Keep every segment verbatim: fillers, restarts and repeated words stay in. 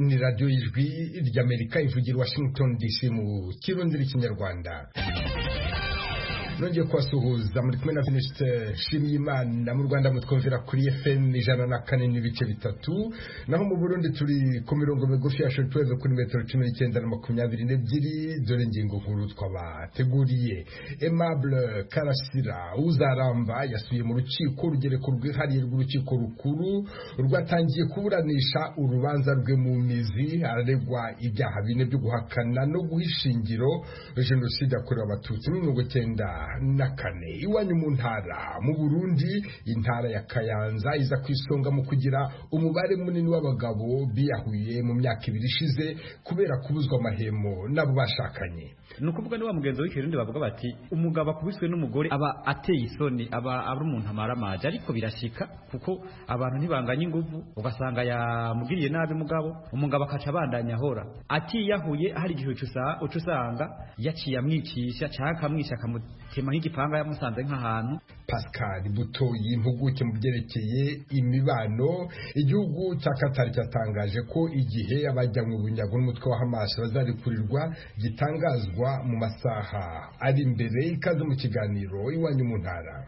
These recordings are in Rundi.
ni radio y'ijwi ry'Amerika ivugira Washington D C mu kirundi n'ikinyarwanda. Nongeye kwasuhuza muri kumwe na Venuste Shimiyimana mu Rwanda mutwumvira kuri F M ijana na kane n'ibice bitatu, naho mu Burundi turi ku mirongo migufi ya shortwave kuri metero cumi n'icyenda na makumyabiri n'ebyiri. Dore ingingo nkuru twabateguriye. Aimable Karasira Uzaramba yasuye mu rukiko rugereko rwihariye rw'urukiko rukuru rwatangiye kuburanisha urubanza rwe mu mizi. Araregwa ibyaha bine byo guhakana no guhishingiro jenoside yakorewe abatutsi mu mirongo icyenda na kane. Iwanyu mu ntara mu Burundi, intara ya Kayanza iza kwisonga mu kugira umubare munini w'abagabo biyahuye mu myaka ibiri ishize kubera kubuzwa amahemo nabo bashakanye. Nukuvuga ni wa mugenzo w'ikirundi bavuga bati umugabo akubiswe n'umugore aba ateye isoni, aba ari umuntu amara amaje, ariko birashika kuko abantu ntibanganya inguvu, ugasanga yamugiriye nabi mugabo, umugabo akaca abandanya ahora atiyahuye. Hari igihe ucusanga yaciye amwicisha cyangwa amwisha akamutema nk'igipanga yamusanze nk'ahantu. Pascal Butoyi, impuguke mu byerekeye imibano, igihugu cya Qatar cyatangaje ko igihe abajyanywe bunyago n'umutwe wa Hamas bazarikurirwa gitangazwa mu masaha ari imbere. Ikaze mu kiganiro Iwanyu mu ntara.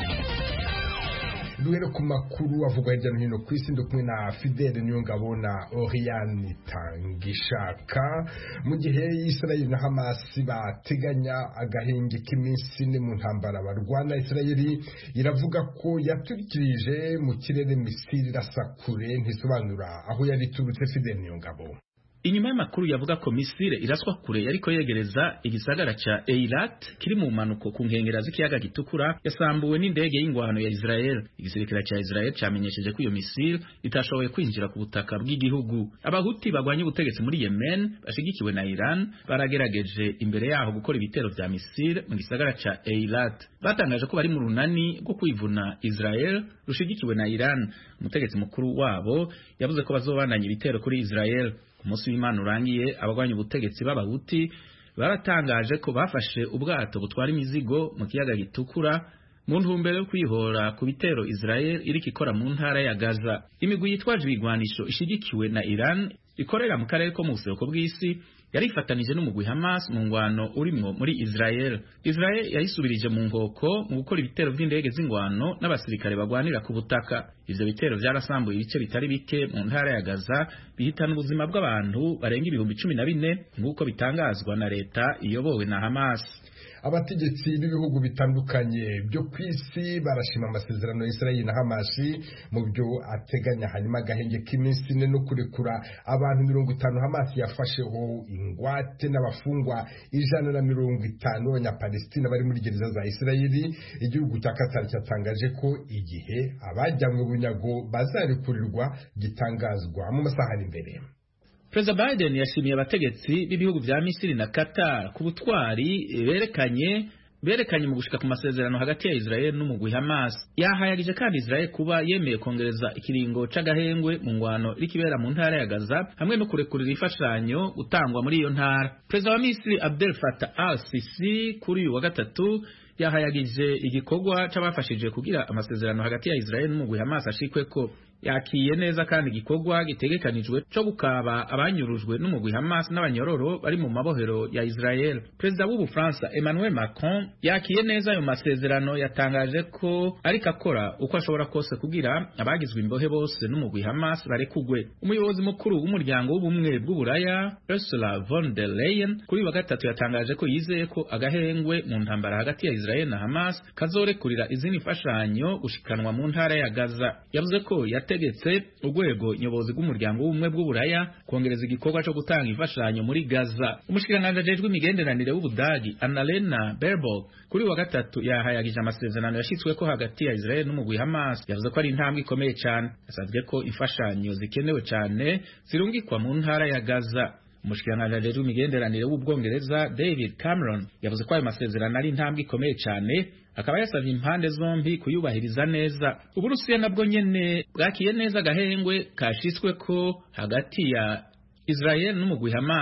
Duhere ku makuru avugwa hirya no hino ku isi, ndo kumwe na Fidele Nyongabo na Oriane Tangishaka. Mu gihe Israel na Hamas bateganya agahenge k'iminsi ine mu ntambara barwana, Israel iravuga ko yaturikirije mu kirere misiri rasakure, ntisobanura aho yari turutse. Fidele Nyongabo. Inyuma y'amakuru yavuga ko Misiri iraswa kure yariko yegereza igisagara ca Eilat kiri mu manuko ku nkengera z'ikiyaga gitukura yasambuwe n'indege y'ingwano ya Israel. Igisirikare ca Israel camenyesheje ko iyo Misiri itashoboye kwinjira ku butaka bw'igihugu. Abahuti bagwanye ubutegetsi muri Yemen bashigikiwe na Iran baragerageje imbere yaho gukora ibitero vya Misiri mu gisagara ca Eilat. Batangaje ko bari mu runani rwo kwivuna Israel rushigikiwe na Iran. Umutegetsi mukuru wabo yavuze ko bazobandanya ibitero kuri Israel. Ku munsi w'Imana urangiye, abagwanya ubutegetsi b'abahuti baratangaje ko bafashe ubwato butwara imizigo mu kiyaga gitukura mu ntumbero yo kwihora ku bitero Israel iriko ikora mu ntara ya Gaza. Imigwi yitwaje ibigwanisho ishigikiwe na Iran ikorera mu karere ko mu buseruko bw'isi yarifatanije n'umugwi Hamas mu ngwano urimwo muri Israel. Israel yayisubirije mu ngoko mu gukora ibitero vy'indege z'ingwano n'abasirikare bagwanira ku butaka. Ivyo bitero vyarasambuye ibice bitari bike mu ntara ya Gaza, bihitana ubuzima bw'abantu barenga ibihumbi cumi na bine nk'uko bitangazwa na leta iyobowe na Hamas. Abategetsi b'ibihugu bitandukanye byo kwisi barashima amasezerano ya Israel na Hamas mu byo ateganya, hanyuma agahenge k'iminsi ine no kurekura abantu mirongo itanu Hamas yafasheho ingwate n'abafungwa ijana na mirongo itanu b'Abanyapalestina bari muri gereza za Israel. Igihugu cya Qatar cyatangaje ko igihe abajyanywe bunyago bazarekurirwa gitangazwa mu masaha ari imbere. President Biden yashimiye abategetsi b'ibihugu vya Misiri na Qatar ku butwari berekanye berekanye mu gushika ku masezerano hagati ya Israel n'umugwi Hamas. Yahayagije kandi Israel kuba yemeye kongereza ikiringo c'agahengwe mu ngwano irikibera mu ntara ya Gaza hamwe no kurekurira ifashanyo gutangwa muri iyo ntara. President wa Misiri Abdel Fattah al-Sisi kuri uyu wa gatatu yahayagije igikorwa c'abafashije kugira amasezerano hagati ya Israel n'umugwi Hamas ashikweko. Yakiye neza kandi igikorwa gitegekanijwe cyo gukaba abanyurujwe n'umugwi Hamas n'abanyororo bari mu mabohero ya Israel. Perezida w'u Bufaransa Emmanuel Macron yakiye neza ayo masezerano, yatangaje ko ariko akora uko ashobora kose kugira abagizwe imbohe bose n'umugwi Hamas barekugwe. Umuyobozi mukuru w'umuryango w'ubumwe bw'Uburaya Ursula von der Leyen kuri wa gatatu yatangaje ko yizeye ko agahengwe mu ntambara hagati ya Israel na Hamas kazorekurira izindi mfashanyo gushikanwa mu ntara ya Gaza. Yavuze ko tegetse urwego nyobozi rw'umuryango w'ubumwe bw'Uburaya kongereza igikorwa cyo gutanga imfashanyo muri Gaza. Umushikiranganje ajejwe imigenderanire w'Ubudagi Annalena Baerbock kuri wa gatatu yahayagije amasezerano yashitsweko hagati ya Israel n'umugwi Hamas. Yavuze ko ari intambwe ikomeye cyane, yasavye ko imfashanyo zikenewe cyane zirungikwa mu ntara ya Gaza. Umushikiranganje ajejwe imigenderanire w'Ubwongereza David Cameron yavuze ko ayo masezerano ari intambwe ikomeye cyane, akaba yasavye impande zombi kuyubahiriza neza. Uburusiya nabwo nyene bwakiye neza agahengwe kashitsweko hagati ya Israel n'umugwi Hamas.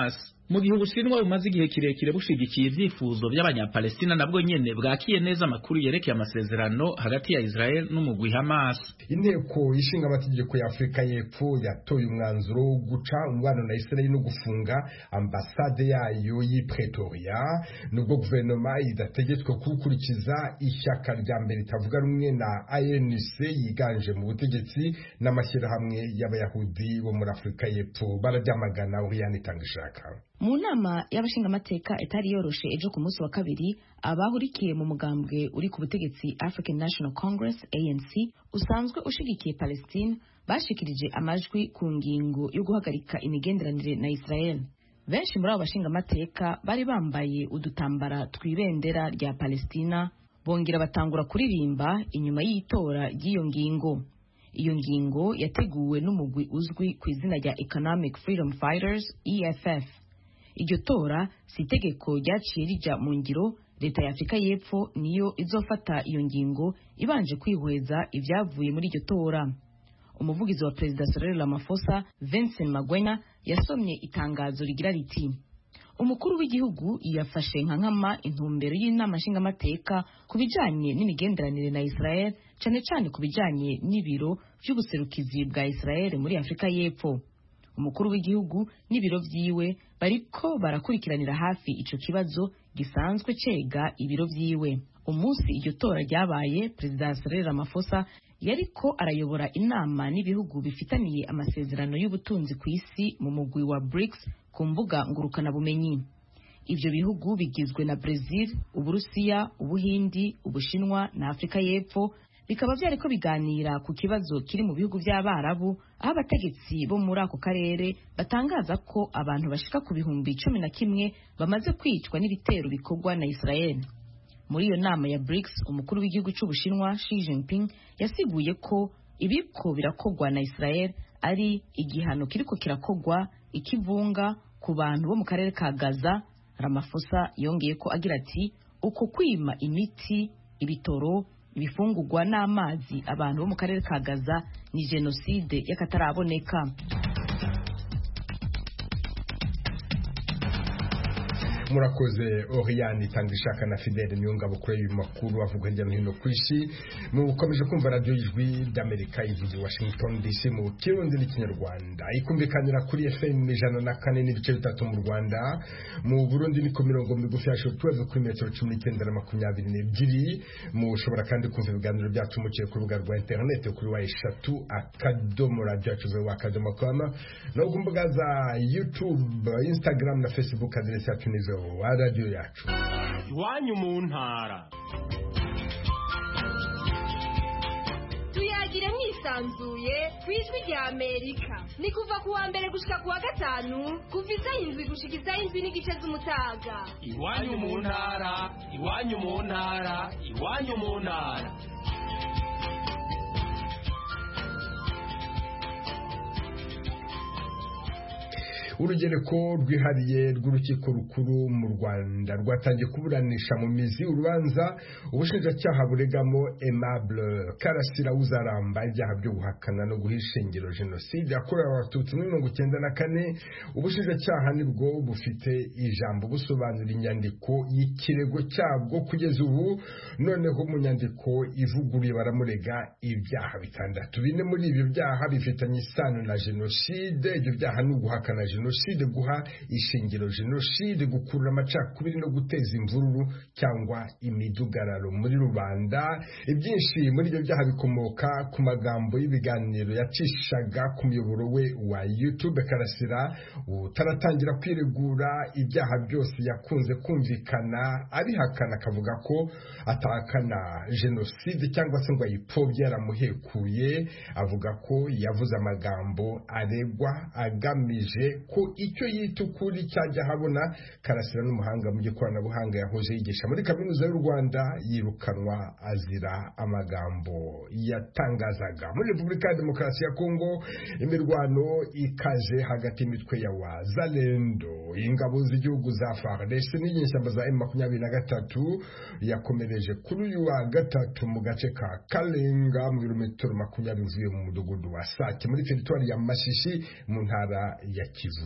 mu gihe Ubushinwa bumaze igihe kirekire bushigikiye ivyifuzo by'abanyapalestina nabwo nyene bwakiye neza amakuru yerekeye amasezerano hagati ya Israel n'umugwi Hamas. Inteko ishinga amategeko ya Afrika y'Epfo yatoye umwanzuro wo guca umubano na Israel no gufunga ambasade yayo y'i Pretoria nubwo guverinoma idategetswe gukurikiza ishyaka rya mbere ritavuga rumwe na A N C yiganje mu butegetsi n'amashyirahamwe y'abayahudi bo muri Afrika y'Epfo bararyamagana Oriane Itangishaka. Mu nama y'abashingamateka itari yoroshe ejo ku munsi wa kabiri, abahurikiye mu mugambwe uri ku butegetsi African National Congress A N C usanzwe ushigikiye Palestine bashikirije amajwi ku ngingo yo guhagarika imigenderanire na Israel. Benshi muri abo bashingamateka bari bambaye udutambara tw'ibendera rya Palestina, bongera batangura kuririmba inyuma y'itora ry'iyo ngingo. Iyo ngingo yateguwe n'umugwi uzwi ku izina rya Economic Freedom Fighters E F F. Iryo tora si itegeko ryaciye rija mu ngiro, leta ya Afrika y'Epfo niyo izofata iyo ngingo ibanje kwihweza ivyavuye muri iryo tora. Umuvugizi wa Perezida Cyril Ramaphosa, Vincent Magwenya, yasomye itangazo rigira riti: umukuru w'igihugu yafashe nka nkama intumbero y'inama nshingamateka ku bijanye n'imigenderanire na Israel, cane cane ku bijanye n'ibiro vy'ubuserukizi bwa Israel muri Afrika y'Epfo. Umukuru w'igihugu n'ibiro vyiwe bariko barakurikiranira hafi ico kibazo gisanzwe cega ibiro vyiwe. Umunsi iryo tora ryabaye, Perezida Cyril Ramaphosa yariko arayobora inama n'ibihugu bifitaniye amasezerano y'ubutunzi ku isi mu mugwi wa BRICS ku mbuga ngurukana bumenyi. Ivyo bihugu bigizwe na Brazil, Uburusiya, Ubuhindi, Ubushinwa na Afrika y'Epfo, bikaba vyariko biganira ku kibazo kiri mu bihugu vy'Abarabu, aho abategetsi bo muri ako karere batangaza ko abantu bashika ku bihumbi cumi na kimwe bamaze kwicwa n'ibitero bikorwa na Israel. Muri iyo nama ya BRICS, umukuru w'igihugu c'Ubushinwa Xi Jinping yasiguye ko ibiko birakogwa na Israel ari igihano kiriko kirakogwa ikivunga ku bantu bo mu karere ka Gaza. Ramaphosa yongeye ko agira ati uko kwima imiti, ibitoro, ibifungurwa n'amazi abantu bo mu karere ka Gaza ni genocide y'akataraboneka. Murakoze Oriane Itangishaka na Fidele Nyongabo kuri uyu makuru avuga hirya no hino ku isi. Mukomeje kumva radio y'Ijwi d'Amerika ivugira Washington D C mu Kirundi n'Ikinyarwanda, ikumvikanira kuri F M ijana na kane n'ibice bitatu mu Rwanda. Mu Burundi ni ku mirongo migufi ya shortwave kuri metero cumi n'icyenda na makumyabiri n'ebyiri. Mushobora kandi kumva ibiganiro byacu muciye ku rubuga rwa internet kuri wa eshatu akadomo radio yacu wa akadomo com, no ku mbuga za YouTube, Instagram na Facebook, aderesi yacu ni wa radio yacu. Iwanyu mu ntara. Tuyagire mwisanzuye kw'Ijwi rya Amerika. Ni kuva ku wa mbere gushika ku wa gatanu, kuva isaha indwi gushika isaha indwi n'igice z'umutaga. Iwanyu mu ntara, iwanyu mu ntara, iwanyu mu ntara. Urugereko rwihariye rw'urukiko rukuru mu Rwanda rwatangiye kuburanisha mu mizi urubanza ubushinjacyaha buregamo Aimable Karasira Uzaramba ibyaha byo guhakana no guhisha ingiro jenoside yakorewe abatutsi muri mirongo icyenda na kane. Ubushinjacyaha nibwo bufite ijambo busobanura inyandiko y'ikirego cyabwo kugeza ubu. Noneho mu nyandiko ivuguruye baramurega ibyaha bitandatu. Bine muri ibyo byaha bifitanye isano na jenoside. Ibyo byaha ni uguhakana jenoside, jenoside, guha ishingiro jenoside, gukurura amacakubiri no guteza imvururu cyangwa imidugararo muri rubanda. Ibyinshi muri ibyo byaha bikomoka ku magambo y'ibiganiro yacishaga ku muyoboro we wa YouTube. Karasira utaratangira kwiregura ibyaha byose yakunze kumvikana abihakana, akavuga ko atakana jenoside cyangwa se ngo ayipfobye yaramuhekuye. Avuga ko yavuze amagambo aregwa agamije ko icyo yita ukuri cyajya habona. Karasira n'umuhanga mu gikoranabuhanga yahoze yigisha muri kaminuza y'u Rwanda yirukanwa azira amagambo yatangazaga. Muri Repubulika ya Demokarasi ya Kongo imirwano ikaje hagati y'imitwe ya Wazalendo, ingabo z'igihugu za F A R D C n'inyeshyamba za M makumyabiri na gatatu yakomereje kuri uyu wa gatatu mu gace ka Kalenga mu birometero makumyabiri uvuye mu mudugudu wa Sake muri teritwari ya Mashishi mu ntara ya Kivu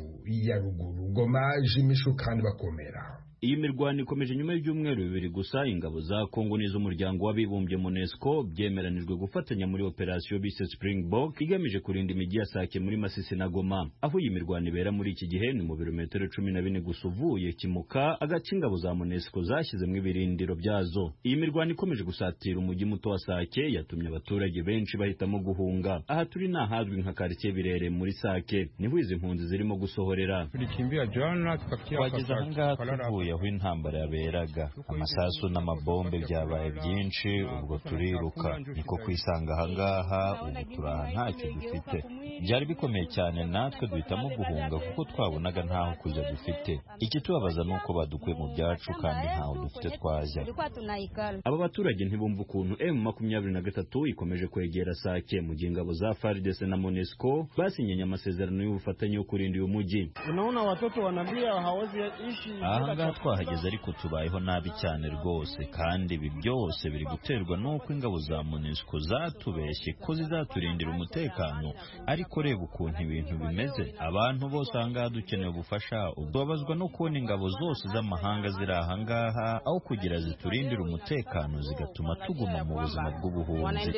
Kivu ya ruguru. Goma, Jimishu kandi bakomera. Iyi mirwano ikomeje nyuma y'ibyumweru bibiri gusa. Ingabo za Kongo n'iz'umuryango w'abibumbye MONUSCO byemeranijwe gufatanya muri operasiyo bise Springbok igamije kurinda imijyi ya Sake muri Masisi na Goma. Aho iyi mirwano ibera muri iki gihe ni mu birometero cumi na bine gusa uvuye Kimuka, agace ingabo za MONUSCO zashyizemo ibirindiro byazo. Iyi mirwano ikomeje gusatira umujyi muto wa Sake yatumye abaturage benshi bahitamo guhunga. Aha turi n'ahazwi nka quartier Birere muri Sake, niho izi mpunzi zirimo gusohorera. Twageze ahangaha tuvuye aho intambara yaberaga, amasasu n'amabombe byabaye byinshi, ubwo turiruka niko kwisanga ahangaha. Ubu turaha ntacyo dufite, byari bikomeye cyane, natwe duhitamo guhunga kuko twabonaga ntaho kujya dufite. Ikitubabaza nuko badukuye mu byacu kandi ntaho dufite twajya. Aba baturage ntibumva ukuntu M makumyabiri na gatatu ikomeje kwegera Sake mu gihe ingabo za F A R D C na MONUSCO basinyanye amasezerano y'ubufatanye yo kurinda uyu mujyi. Unaona watoto wanambia hawezi ishi ahangaha twahageze, ariko tubayeho nabi cyane rwose, kandi ibi byose biri guterwa n'uko ingabo za MONUSCO zatubeshye ko zizaturindira umutekano. Ariko reba ukuntu ibintu bimeze, abantu bose ahangaha dukeneye ubufasha. Ubabazwa no kubona ingabo zose z'amahanga ziri ahangaha, aho kugira ziturindire umutekano zigatuma tuguma mu buzima bw'ubuhunzi.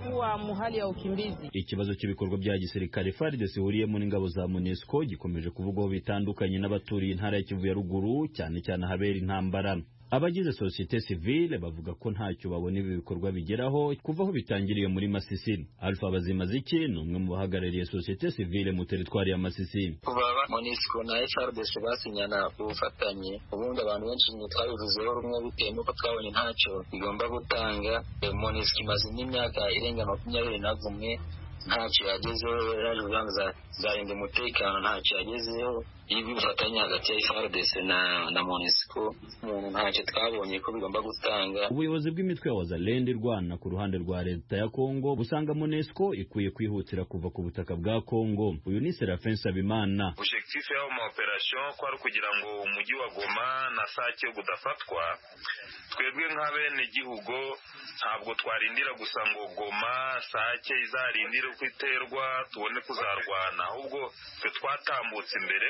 Ikibazo cy'ibikorwa bya gisirikare F A R D C ihuriyemo n'ingabo za MONUSCO gikomeje kuvugwaho bitandukanye n'abaturiye intara ya Kivu ya ruguru, cyane cyane ahabera intambara. Abagize societe civile bavuga ko ntacyo babona ibi bikorwa bigeraho kuva aho bitangiriye muri Masisi. Alpha Bazimaziki ni umwe mu bahagarariye societe civile mu teritwari ya Masisi. Kuva MONUSCO na F A R D C basinyana ubufatanye, ubundi abantu benshi twabivuzeho rumwe bitewe n'uko twabonye ntacyo igomba gutanga. MONUSCO imaze n'imyaka irenga makumyabiri na kumwe ntacyo yagezeho, yaje kubanza zarinda umutekano, ntacyo yagezeho. Ibi bifatanye hagati ya F A R D C na na MONUSCO umuntu ntacyo twabonye ko bigomba gutanga. Ubuyobozi bw'imitwe ya Wazalendo irwana ku ruhande rwa leta ya Kongo busanga MONUSCO ikwiye kwihutira kuva ku butaka bwa Kongo. Uyu ni Serafin Sabimana. Objectif ya mu operation kwari kugira ngo umujyi wa Goma na Sake gudafatwa. Twebwe nk'abene gihugo ntabwo twarindira gusa ngo Goma Sake izarindira kwiterwa tubone kuzarwana, ahubwo twe twatambutse imbere.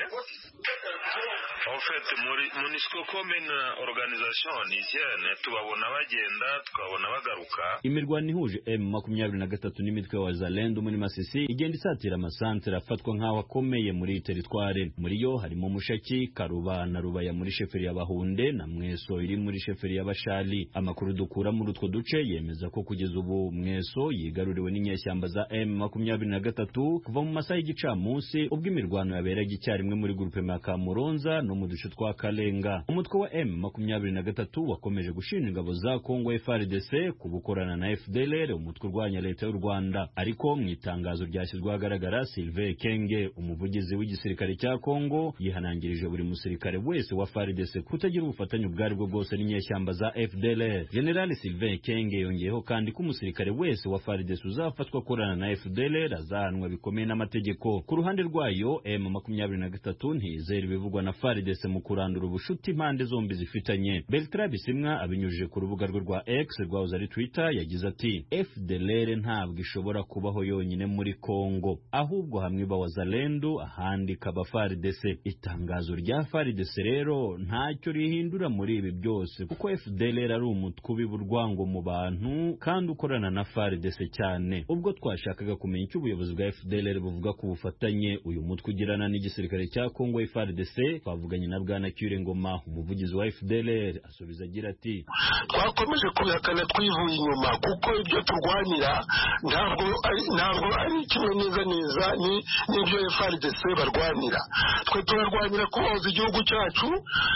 En fait, MONUSCO comme une organisation nigérienne tubabona bagenda tukabona bagaruka. Imirwano ihuje M makumyabiri na gatatu n'imitwe wa Wazalendo muri Masisi igenda isatira amasantere afatwa nk'aho akomeye muri teritware. Muri yo harimo Mushaki, Karuba na Rubaya muri sheferi ya Bahunde na Mweso iri muri sheferi ya Bashali. Amakuru dukura muri utwo duce yemeza ko kugeza ubu Mweso yigaruriwe n'inyeshyamba za M makumyabiri na gatatu kuva mu masaha y'igicamunsi ubwo imirwano yaberaga icyarimwe muri grupe Makamuronza no mu duce twa Kalenga. Umutwe wa M makumyabiri na gatatu wakomeje gushinja ingabo za Kongo F A R D C kubukorana na F D L R, umutwe urwanya leta y'u Rwanda. Ariko mu itangazo ryashyizwe ahagaragara, Sylvain Kenge, umuvugizi w'igisirikare cya Kongo, yihanangirije buri musirikare wese wa F A R D C kutagira ubufatanye ubwari bwo bwose n'inyeshyamba za F D L R. General Sylvain Kenge yongeyeho kandi ko umusirikare wese wa F A R D C uzafatwa korana na F D L R azahanwa bikomeye n'amategeko. Ku ruhande rwayo M makumyabiri na gatatu ntizera ibivugwa na F A R D C mu kurandura ubushuti impande zombi zifitanye. Bertrand Bisimwa abinyujije ku rubuga rwe rwa X rwahoze ari Twitter yagize ati F D L R ntabwo ishobora kubaho yonyine muri Kongo, ahubwo hamwe ba Wazalendo ahandi kaba F A R D C. Itangazo rya F A R D C rero ntacyo rihindura muri ibi byose kuko F D L R ari umutwe w'uburwango mu bantu kandi ukorana na F A R D C cyane. Ubwo twashakaga kumenya icyo ubuyobozi bwa F D L R buvuga ku bufatanye uyu mutwe ugirana n'igisirikare cya Kongo F A R D C, twavuganye na Bwana Kyure Ngoma, umuvugizi wa F D L R, asubiza agira ati twakomeje kubihakana twivuye inyuma kuko ibyo turwanira ntabwo ntabwo ari kimwe neza neza ni n'ibyo F A R D C barwanira. Twe turarwanira kuboza igihugu cyacu,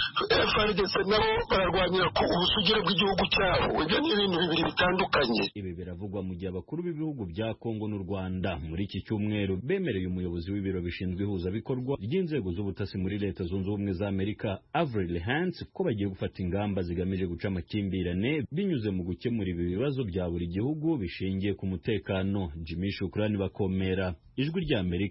F A R D C nabo bararwanira ku ubusugire bw'igihugu cyabo. Ibyo ni ibintu bibiri bitandukanye. Ibi biravugwa mu gihe abakuru b'ibihugu bya Kongo n'u Rwanda muri iki cyumweru bemereye umuyobozi w'ibiro bishinzwe ihuzabikorwa ry'inzego z'ubutasi muri Leta Zunze Ubumwe za Amerika Avril Haines ko bagiye gufata ingamba zigamije guca amakimbirane binyuze mu gukemura ibi bibazo bya buri gihugu bishingiye ku mutekano. Jimmy Shukrani bakomera, Ijwi ry'Amerika,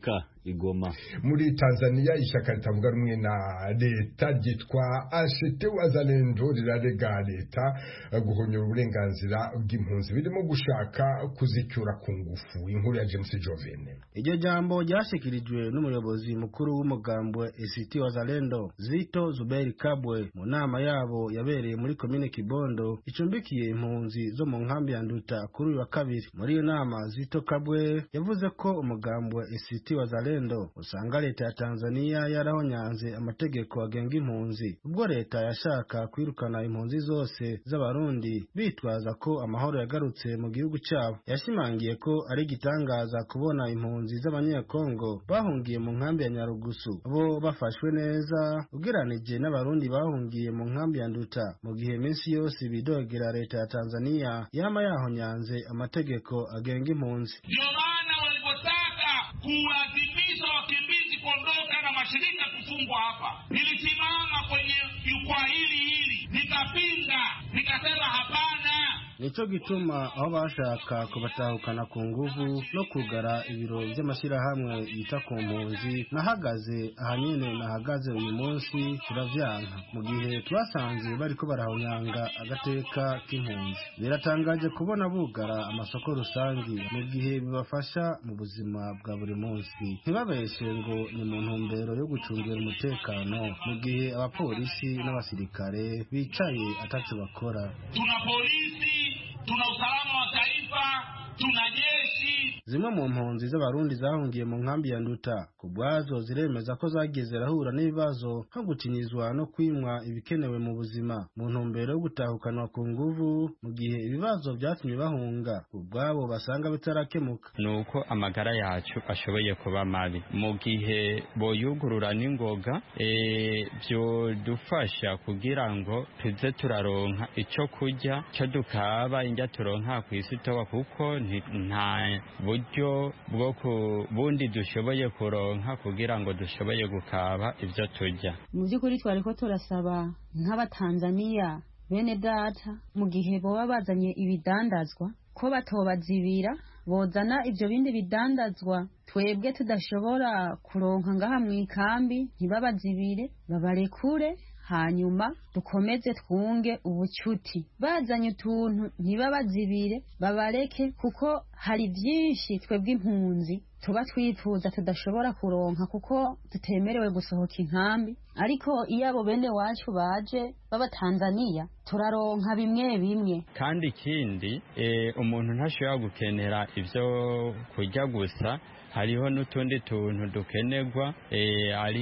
igoma. Muri Tanzania ishyaka ritavuga rumwe na leta ryitwa A C T Wazalendo rirarega leta guhonyora uburenganzira bw'impunzi birimo gushaka kuzicyura ku ngufu. Inkuru ya James Jovene. Iryo jambo ryashikirijwe n'umuyobozi mukuru w'umugambwe A C T Wazalendo Zito Zuberi Kabwe mu nama yabo yabereye muri komine Kibondo icumbikiye impunzi zo mu nkambi ya Nduta kuri uyu wa kabiri. Muri iyo nama Zito Kabwe yavuze ko umugambwe A C T Wazalendo usanga leta ya Tanzania yarahonyanze amategeko agenga impunzi ubwo leta yashaka kwirukana impunzi zose z'abarundi bitwaza ko amahoro yagarutse mu gihugu cyabo. Yashimangiye ko ari gitangaza kubona impunzi z'abanyekongo bahungiye mu nkambi ya Nyarugusu bo bafashwe neza ugeranije n'abarundi bahungiye mu nkambi ya Nduta mu gihe minsi yose bidogera leta ya Tanzania yama yahonyanze amategeko agenga impunzi. Ndio maana walipotaka kuadhimisha wakimbizi kuondoka na mashirika kufungwa hapa, nilisimama kwenye jukwaa hili hili nikapinga, nikasema hapana. Nico gituma aho bashaka kubatahukana ku nguvu no kugara ibiro by'amashirahamwe yita ku mpunzi nahagaze ahanyene nahagaze uyu munsi turavyanka mu gihe twasanze bariko barahonyanga agateka k'impunzi. Biratangaje kubona bugara amasoko rusangi mu gihe bibafasha mu buzima bwa buri munsi. Ntibabeshe ngo ni mu ntumbero yo gucungira umutekano mu gihe abapolisi n'abasirikare bicaye ataco bakora. Tuna polisi, tuna usalama wa taifa, tuna jeshi. Zimwe mu mpunzi z'abarundi zahungiye mu nkambi ya Nduta kubwazo ziremeza ko zageze rahura n'ibibazo nko gucinyizwa no kwimwa ibikenewe mu buzima mu ntumbero yo gutahukanwa ku nguvu mu gihe ibibazo byatumye bahunga ubwabo basanga bitarakemuka. Nuko amagara yacu ashoboye kuba mabi mu gihe boyugurura n'ingoga e, byo dufasha kugira ngo tuze turaronka ico kurya cyo dukaba injya turonka ku isi toba kuko nta buryo bwo kubundi dushoboye kuronka kugira ngo dushoboye gukaba ibyo turya. Mu by'ukuri twari ko turasaba nk'abatanzania bene data mu gihe boba bazanye ibidandazwa ko batobazibira bozana ibyo bindi bidandazwa twebwe tudashobora kuronka ngaha mu ikambi ntibabazibire babarekure hanyuma dukomeze twunge ubucuti. Bazanye utuntu ntibabazibire babareke kuko hari byinshi twebwe impunzi tuba twifuza tudashobora kuronka kuko tutemerewe gusohoka inkambi, ariko iyo abo bene wacu baje baba Tanzania turaronka bimwe bimwe. Kandi ikindi e, umuntu ntashobora gukenera ivyo kurya gusa, hariho n'utundi tuntu dukenerwa e, ari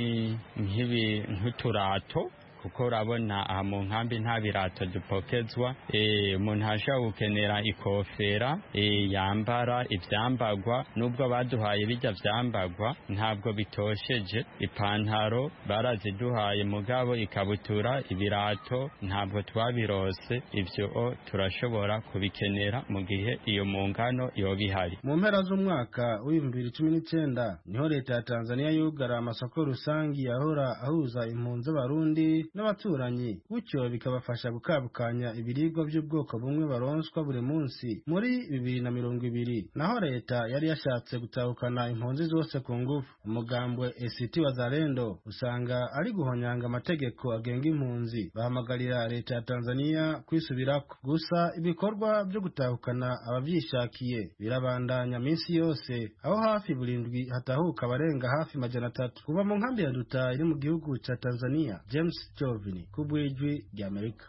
nk'ibi nk'uturato kuko urabona aha mu nkambi nta birato dupokezwa. Umuntu e, ashobora gukenera ikofera e, yambara ivyambagwa, nubwo baduhaye bijya vyambagwa ntabwo bitosheje. Ipantaro baraziduhaye mugabo ikabutura ibirato ntabwo twabirose. Ivyo turashobora kubikenera mu gihe iyo mungano yoba ihari. Mu mpera z'umwaka w'ibihumbi bibiri cumi n'icenda niho leta ya Tanzania yugara amasoko rusangi yahora ahuza impunzi z'abarundi n'abaturanyi, gutyo bikabafasha gukabukanya ibiribwa by'ubwoko bumwe baronswa buri munsi. Muri bibiri na mirongo ibiri naho leta yari yashatse gutahukana impunzi zose ku ngufu. Umugambwe A C T Wazalendo usanga ari guhonyanga amategeko agenga impunzi, bahamagarira leta ya Tanzania kwisubirako. Gusa ibikorwa byo gutahukana abavyishakiye birabandanya minsi yose, aho hafi burindwi hatahuka abarenga hafi majana atatu kuva mu nkambi ya Nduta iri mu gihugu ca Tanzania. James Jovini kubwijwi rya Amerika.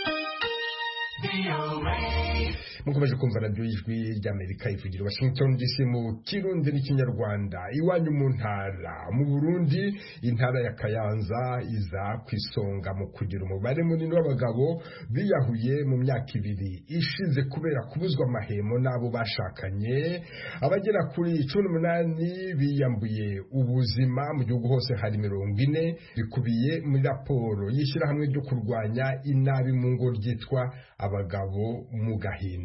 Mukomeje kumva radio y'ijwi ry'Amerika ivugira Washington D C mu Kirundi n'ikinyarwanda. Iwanyu mu ntara mu Burundi, intara ya Kayanza iza kwisonga mu kugira umubare munini w'abagabo biyahuye mu myaka ibiri ishize kubera kubuzwa amahemo n'abo bashakanye. Abagera kuri cumi n'umunani biyambuye ubuzima mu gihugu hose, hari mirongo ine bikubiye muri raporo y'ishyirahamwe ryo kurwanya inabi mu ngo ryitwa Abagabo mu Gahinda.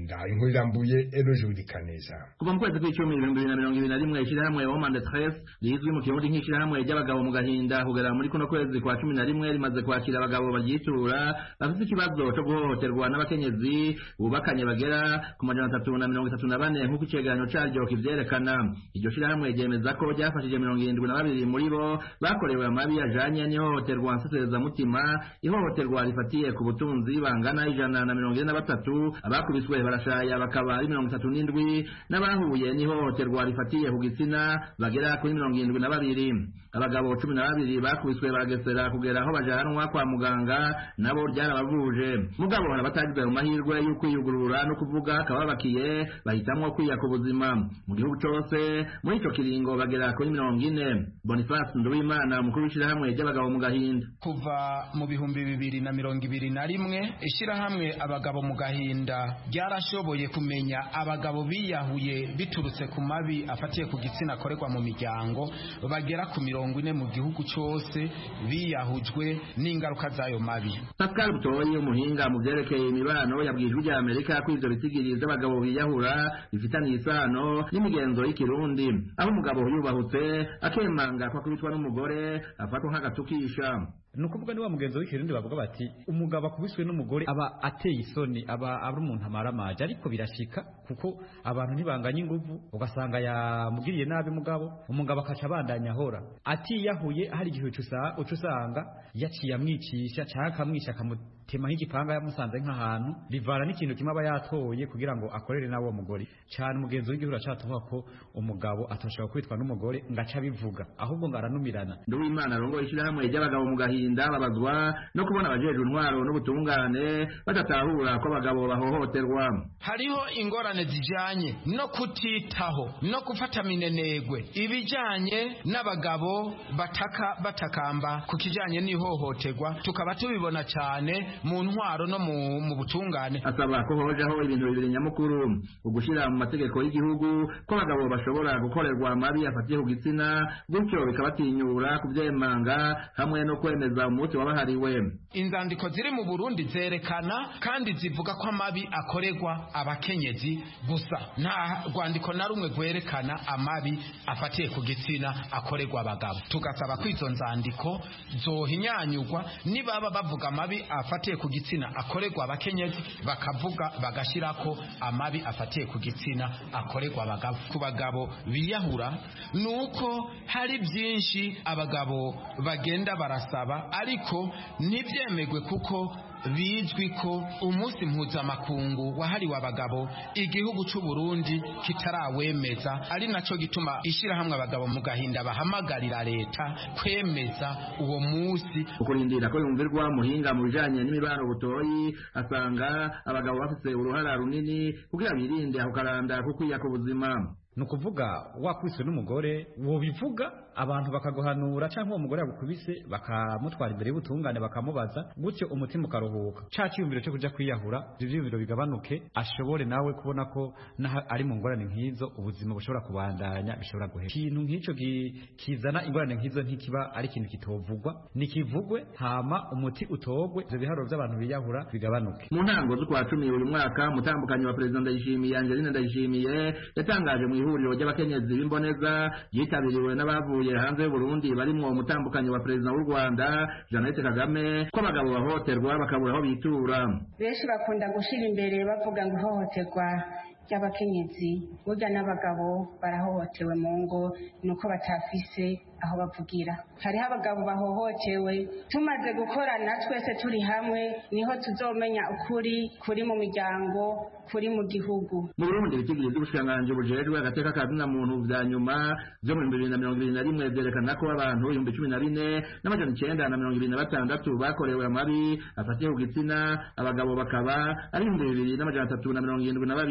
Gahinda. Inkuru irambuye Eloge Widikaneza. Kuva mu kwezi kw'icumi ibihumbi bibiri na mirongo ibiri na rimwe ishyirahamwe Women de Tres rizwi mu kirundi nk'ishyirahamwe ry'abagabo mu Gahinda kugera muri kuno kwezi kwa cumi na rimwe rimaze kwakira abagabo baryitura bafite ikibazo cyo guhohoterwa n'abakenyezi bubakanye bagera ku majana atatu na mirongo itatu na bane nk'uko icegeranyo caryo kivyerekana. Iryo shyirahamwe ryemeza ko ryafashije mirongo irindwi na babiri muri bo bakorewe amabi ajanye n'ihohoterwa nseserezamutima, ihohoterwa rifatiye ku butunzi bangana ijana na mirongo ine na batatu, abakubiswe barashaya bakaba ari mirongo itatu n'indwi, n'abahuye n'ihohoterwa rifatiye ku gitsina bagera kuri mirongo irindwi na babiri. Abagabo cumi na babiri bakubiswe baragesera kugera aho bajanwa kwa muganga nabo ryarabavuje. Mugabo hari abatagize mu mahirwe yo kwiyugurura no kuvuga akababakiye bahitamwo kwiya ku buzima. Mu gihugu cose muri ico kiringo bagera kuri mirongo ine. Boniface Nduwimana umukuru w'ishirahamwe ry'abagabo mu Gahinda. Kuva mu bihumbi bibiri na mirongo ibiri na rimwe ishirahamwe abagabo mu Gahinda ryarashoboye kumenya abagabo biyahuye biturutse ku mabi afatiye ku gitsina akorerwa mu miryango bagera ku mirongo ine mu gihugu cose biyahujwe n'ingaruka zayo mabi. Pascal Butoyi umuhinga mu vyerekeye imibano yabwijwe rya Amerika ko ivyo bitigiriza abagabo biyahura bifitaniye isano n'imigenzo y'ikirundi, aho umugabo yubahutse akemanga kwa kubitwa n'umugore afatwa nk'agatukisha. Nukuvuga ni wa mugenzo w'ikirundi bavuga bati umugabo akubiswe n'umugore aba ateye isoni, aba ari umuntu amaramaje, ariko birashika kuko abantu ntibanganya inguvu ugasanga yamugiriye nabi mugabo umugabo akaca abandanya ahora atiyahuye. Hari igihe ucusanga yaciye amwicisha cyangwa akamwisha akamutema nk'igipanga yamusanze nk'ahantu, bivana n'ikintu kimwe aba yatoye kugira ngo akorere nawe uwo mugore. Cyane umugenzo w'igihugu acatuvuga ko umugabo atoshobora kwitwa n'umugore ngaca bivuga, ahubwo ngaranumirana. Nduwimana arongoye ishirahamwe ry'abagabo mu Gahinda babazwa no kubona abajejwe intwaro n'ubutungane badatahura ko abagabo bahohoterwa. Hariho ingorane zijanye no kutitaho no gufata minenegwe ibijanye n'abagabo bataka batakamba ku kijanye n'ihohoterwa, tukaba tubibona cyane mu ntwaro no mu, mu butungane. Asaba ko hojaho ibintu bibiri nyamukuru: ugushira mu mategeko y'igihugu ko abagabo bashobora gukorerwa amabi afatiye ku gitsina, gutyo bikabatinyura kuvyemanga hamwe no kwemeza umuti wabahariwe. Inzandiko ziri mu Burundi zerekana kandi zivuga ko amabi akorerwa abakenyezi gusa, nta rwandiko na rumwe rwerekana amabi afatiye ku gitsina akorerwa abagabo. Tugasaba ko izo nzandiko zohinyanyurwa, nibaba bavuga amabi afatiye ku gitsina akorerwa abakenyezi bakavuga bagashirako amabi afatiye ku gitsina akorerwa abagabo. Ku bagabo biyahura nuko hari byinshi abagabo bagenda barasaba ariko ntibyemegwe kuko bizwi ko umunsi mpuzamakungu wahariwe abagabo igihugu c'u Burundi kitarawemeza, ari naco gituma ishirahamwe abagabo mu Gahinda bahamagarira leta kwemeza uwo munsi. Ukurindira ko yumvirwa muhinga mu bijanye n'imibano Butoyi asanga abagabo bafite uruhara runini kugira birinde aho karanda kukwiya ku buzima. Nukuvuga wakwiswe n'umugore wo bivuga abantu bakaguhanura, cyangwa uwo mugore yagukubise bakamutwara imbere y'ubutungane bakamubaza, gutyo umutima ukaruhuka, ca cyiyumviro cyo kuja kwiyahura ivyo vyiyumviro bigabanuke, ashobore nawe kubona ko ari mu ngorane nk'izo ubuzima bushobora kubandanya, bishobora guhera. Ikintu nk'ico kizana ingorane nk'izo ntikiba ari ikintu kitovugwa, nikivugwe hama umuti utogwe, ivyo biharuro by'abantu biyahura bigabanuke. Mu ntango z'ukwa cumi uyu mwaka umutambukanyi wa Perezida Ndayishimiye Angeline Ndayishimiye yatangaje mu ihuriro ry'abakenyezi b'imboneza ryitabiriwe n'abavuye hanze y'u Burundi barimwo umutambukanyi wa Perezida w'u Rwanda Jeannette Kagame ko abagabo bahohoterwa bakabura aho bitura. Benshi bakunda gushira imbere bavuga ngo ihohoterwa ry'abakenyezi, burya n'abagabo barahohotewe mu ngo nuko batafise aho bavugira. Hariho abagabo bahohotewe, tumaze gukorana twese turi hamwe niho tuzomenya ukuri kuri mu miryango, kuri mu gihugu. Mu Burundi ibitigiri by'ubushikiranganji bujejwe agateka ka zina muntu vya nyuma vyo mu bibiri na mirongo ibiri na rimwe vyerekana ko abantu ibihumbi cumi na bine n'amajana icenda na mirongo ibiri na batandatu bakorewe amabi afatiye ku gitsina, abagabo bakaba ari ibihumbi bibiri n'amajana atatu na mirongo irindwi na babiri.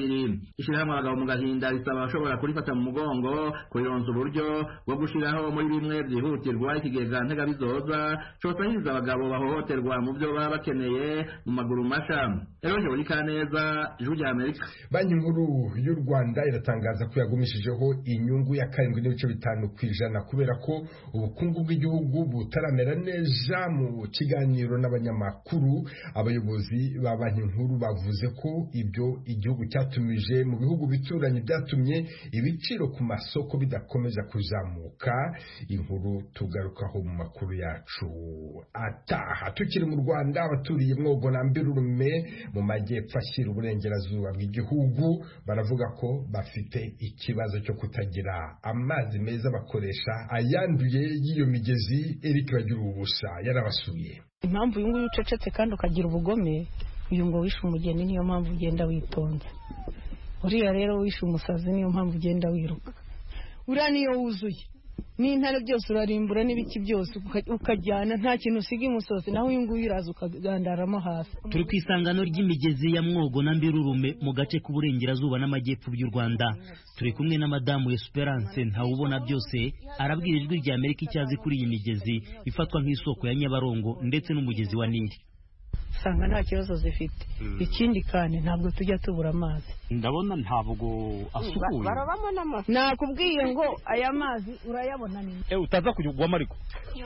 ishyirahamwe abagabo mu gahinda risaba abashobora kurifata mu mugongo kurironsa uburyo bwo gushiraho muri bimwe byihutirwa ikigega ntegabizoza cosahiriza abagabo bahohoterwa mu byo baba bakeneye mu maguru masha. Eronje buri kaneza ijuru rya Amerika. Banki nkuru y'u Rwanda iratangaza ko yagumishijeho inyungu ya karindwi n'ibice bitanu ku ijana kubera ko ubukungu bw'igihugu butaramera neza. Mu kiganiro n'abanyamakuru abayobozi ba banki nkuru bavuze ko ibyo igihugu cyatumije mu bihugu bituranye byatumye ibiciro ku masoko bidakomeza kuzamuka. Inkuru tugarukaho mu makuru yacu ataha. Tukiri mu Rwanda, abaturiye Mwogo na Mbirurume mu majyepfo ashyira uburengerazuba bw'igihugu baravuga ko bafite ikibazo cyo kutagira amazi meza bakoresha ayanduye y'iyo migezi. Eric bagira ubusa yarabasuye. Impamvu uyu nguyu ucecetse kandi ukagira ubugome, uyu ngo wishe umugeni niyo mpamvu ugenda witonze. Uriya rero wishe umusazi niyo mpamvu ugenda wiruka. Uriya niyo wuzuye n'intare byose urarimbura n'ibiki byose ukajyana nta kintu usiga imusozi, naho uyu nguyu uraza ukagandaramo hasi. Turi ku isangano ry'imigezi ya Mwogo na Mbirurume mu gace k'uburengerazuba n'amajyepfo by'u Rwanda. Turi kumwe na Madamu Esperance Ntawubona byose arabwira ijwi rya Amerika icyazi kuri iyi migezi ifatwa nk'isoko ya Nyabarongo ndetse n'umugezi wa Nili. Usanga nta kibazo zifite. Ikindi kandi ntabwo tujya tubura amazi. Ndabona ntabwo asukuye. Barabamo n'amafi. Nakubwiye ngo aya mazi urayabona nini? Eh utaza kugwamo ariko.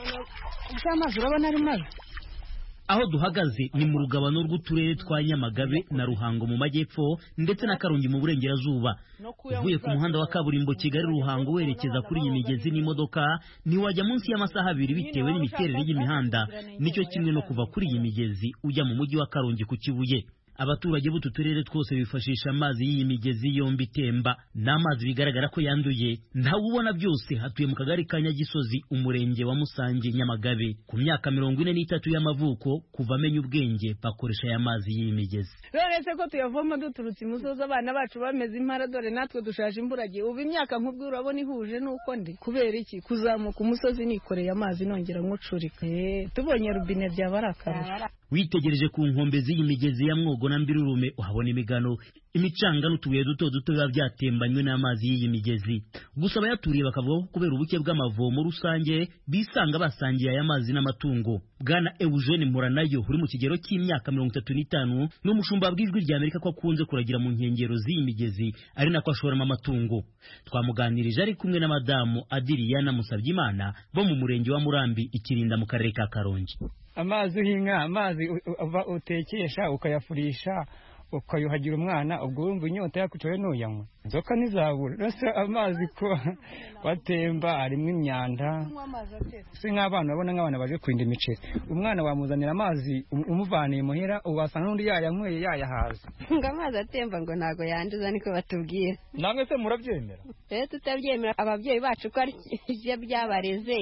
Aya mazi urabona ari mazi. Aho duhagaze ni mu rugabano rw'uturere twa Nyamagabe na Ruhango mu majyepfo ndetse na Karongi mu burengerazuba. Uvuye ku muhanda wa kaburimbo Kigali Ruhango werekeza kuri iyi migezi n'imodoka ntiwajya munsi y'amasaha abiri bitewe n'imiterere y'imihanda. Nicyo kimwe no kuva kuri iyi migezi ujya mu mujyi wa Karongi ku Kibuye. Abaturage b'utu turere twose bifashisha amazi y'iyi migezi yombi itemba. N'amazi bigaragara ko yanduye. Ntawe ubona byose hatuye mu kagari ka Nyagisozi umurenge wa Musange Nyamagabe. Ku myaka mirongo ine n'itatu y'amavuko kuva amenya ubwenge bakoresha aya mazi y'iyi migezi. Rero se ko tuyavoma duturutse imusozi abana bacu bameze impara dore natwe dushaje imburagiye. Ubu imyaka nk'ubwo urabona ihuje nuko ndi kubera iki kuzamuka umusozi nikoreye amazi nongera nkucurika. Eh tubonye rubine byabarakara. Witegereje ku nkombe z'iyi migezi ya Mwogo na Mbirurume uhabona imigano, imicanga n'utubuye duto duto biba byatembanywe n'amazi y'iyi migezi. Gusa abayaturiye bakavuga ko kubera ubuke bw'amavomo rusange bisanga basangiye aya mazi n'amatungo. Bwana Eugene Muranayo uri mu kigero cy'imyaka mirongo itatu n'itanu n'umushumba bw'ijwi rya Amerika ko akunze kuragira mu nkengero z'iyi migezi ari nako ashoramo amatungo. Twamuganirije ari kumwe na Madamu Adiriana Musabyimana bo mu murenge wa Murambi Ikirinda mu karere ka Karongi. Amazi uhinga, amazi utekesha ukayafurisha ukayuhagira umwana ubwo wumva inyota yakucoye nuyanywa. Inzoka ntizabura. Rasa amazi ko watemba arimo imyanda. Si nk'abana babona nk'abana baje kurinda imiceri. Umwana wamuzanira amazi umuvaniye muhira ubasanga n'undi yayanyweye yayahaza. Ngo amazi atemba ngo ntago yanduza niko batubwira. Namwe se murabyemera? Eh tutabyemera ababyeyi bacu ko ari byo byabareze.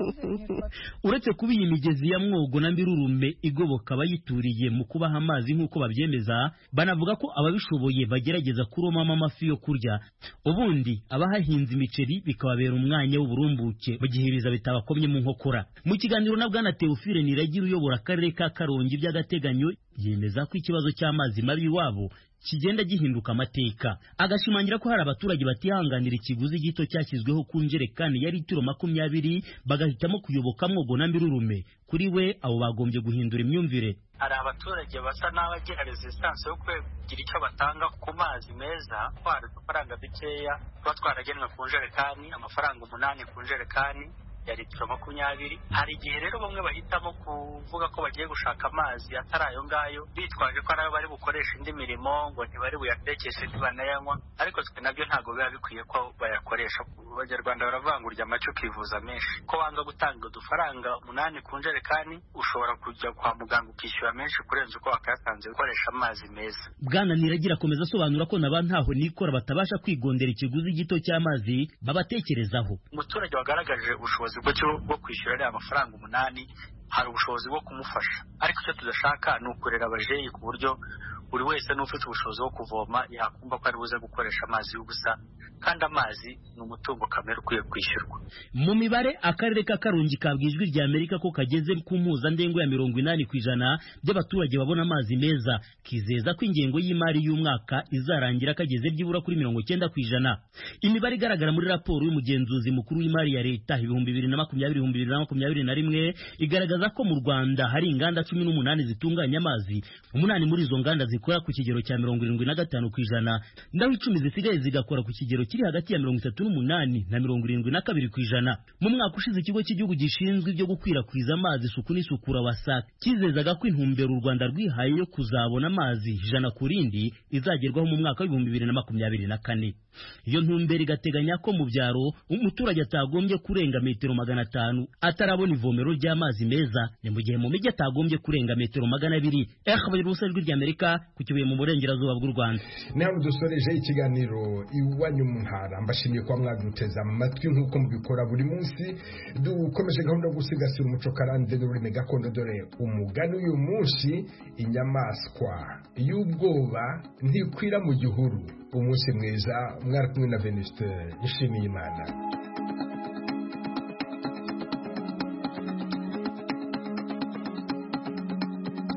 Uretse kuba iyi migezi ya Mwogo na Mbirurume igoboka abayituriye mu kubaha amazi nk'uko babyemeza, banavuga ko ababishoboye bagerageza kuromamo amafi yo kurya. Ubundi abahahinze imiceri bikababera umwanya w'uburumbuke mu gihe ibiza bitabakomye mu nkokora. Mu kiganiro na Bwana Theophile Niragira uyobora akarere ka Karongi by'agateganyo yemeza ko ikibazo cy'amazi mabi wabo kigenda gihinduka amateka. Agashimangira ko hari abaturage batihanganira ikiguzi gito cyashyizweho ku njerekani yari itiro makumyabiri bagahitamo kuyoboka Mwogo na Mbirurume. Kuri we abo bagombye guhindura imyumvire. Hari abaturage basa n'abagira resistance yo kugira icyo batanga ku mazi meza, twara udufaranga dukeya tuba twaragenwe ku njerekani, amafaranga umunani ku njerekani ya litiro makumyabiri. Hari igihe rero bamwe bahitamo kuvuga ko bagiye gushaka amazi atari ayo ngayo bitwaje ko arayo bari bukoresha indi mirimo ngo ntibari buyatekeshe ntibanayanywa, ariko twe nabyo ntabwo biba bikwiye ko bayakoresha. Abanyarwanda baravuga ngo urya amacyo ukivuza menshi. Ko wanga gutanga udufaranga umunani ku njerekani ushobora kujya kwa muganga ukishyura menshi kurenza uko wakayatanze gukoresha amazi meza. Bwana Niragira akomeza asobanura ko naba ntaho nikora batabasha kwigondera ikiguzi gito cy'amazi babatekerezaho. Umuturage wagaragaje ubushobozi bwo kwishyura ariya amafaranga umunani hari ubushobozi bwo kumufasha, ariko icyo tudashaka ni ukurera abajeyi ku buryo buri wese n'ufite ubushobozi bwo kuvoma yakumva ko ari buze gukoresha amazi y'ubusa kandi amazi ni umutungo kamere ukwiye kwishyurwa. Mu mibare akarere ka Karongi kabwijwe rya Amerika ko kageze ku mpuzandengo ya mirongo inani ku ijana by'abaturage babona amazi meza, kizeza ko ingengo y'imari y'umwaka izarangira kageze byibura kuri mirongo icyenda ku ijana. Imibare igaragara muri raporo y'umugenzuzi mukuru w'imari ya leta ibihumbi bibiri na makumyabiri ibihumbi bibiri na makumyabiri na rimwe igaragaza ko mu Rwanda hari inganda cumi n'umunani zitunganya amazi, umunani muri izo nganda zikora ku kigero cya mirongo irindwi na gatanu ku ijana, naho icumi zisigaye zigakora ku kigero kiri hagati ya mirongo itatu n'umunani na mirongo irindwi na kabiri ku ijana. Mu mwaka ushize ikigo cy'igihugu gishinzwe ibyo gukwirakwiza amazi, isuku n'isukura WASAC kizezaga ko intumbero u Rwanda rwihaye yo kuzabona amazi ijana ku rindi izagerwaho mu mwaka w'ibihumbi bibiri na makumyabiri na kane. Iyo ntumbero igateganya ko mu byaro umuturage atagombye kurenga metero magana atanu atarabona ivomero ry'amazi meza, ni mu gihe mu mijyi atagombye kurenga metero magana abiri. Ehbari rusajwi ry'Amerika ku kibuye mu burengerazuba bw'u Rwanda. Ni hano dusoreje ikiganiro iwanyu mu ntara. Mbashimiye kwa mwaduteza amatwi nk'uko mubikora buri munsi. Dukomeje gahunda yo gusigasira umuco karande n'ururimi gakondo, dore umugani uyu munsi: inyamaswa y'ubwoba ntikwira mu gihuru. Umunsi mwiza, mwari kumwe na Venuste Nshimiyimana.